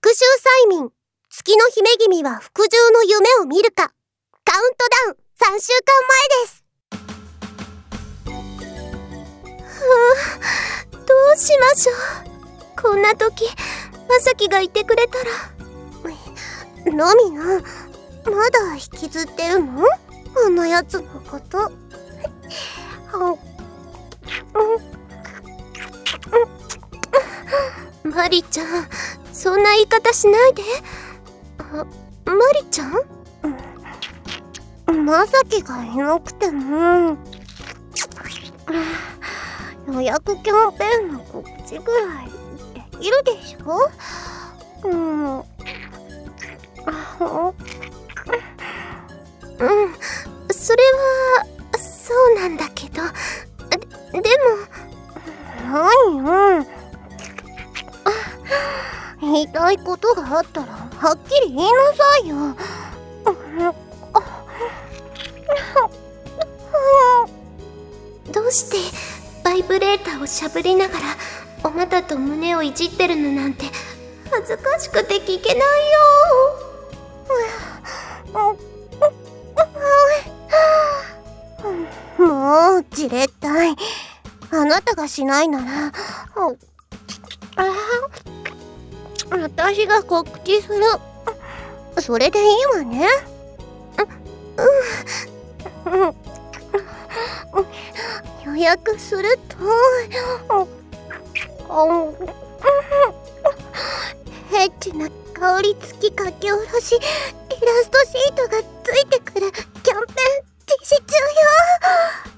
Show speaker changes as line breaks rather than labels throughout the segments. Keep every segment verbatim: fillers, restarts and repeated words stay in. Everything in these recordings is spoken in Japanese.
復讐催眠、月の姫君は服従の夢を見るか。カウントダウンさんしゅうかんまえです。ふぅ、どうしましょう。こんな時、まさきがいてくれたら。ナミナ、まだ引きずってるの？あのやつのこと。マリちゃん、そんな言い方しないで。あ、マリちゃん？まさきがいなくても予約キャンペーンの告知ぐらいできるでしょ。うん、うん、それはそうなんだけど、で, でも何よ。言いたいことがあったらはっきり言いなさいよ。どうしてバイブレーターをしゃぶりながらお股と胸をいじってるのなんて恥ずかしくて聞けないよ。もうじれったい。あなたがしないなら私が告知する。それでいいわね。うん、うん、予約するとエッチな香り付き書き下ろしイラストシートがついてくるキャンペーン実施中よ。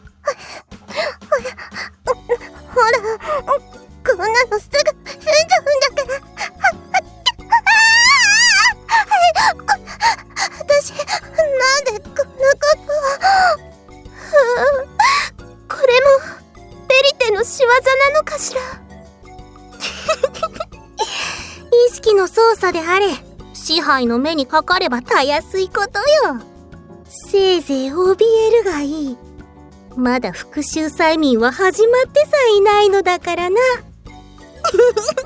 ほら、こんなのすぐ済んじゃうんだから。私、なんでこんなことを。これもベリテの仕業なのかしら。意識の操作であれ、支配の目にかかればたやすいことよ。せいぜい怯えるがいい。まだ復讐催眠は始まってさえいないのだからな。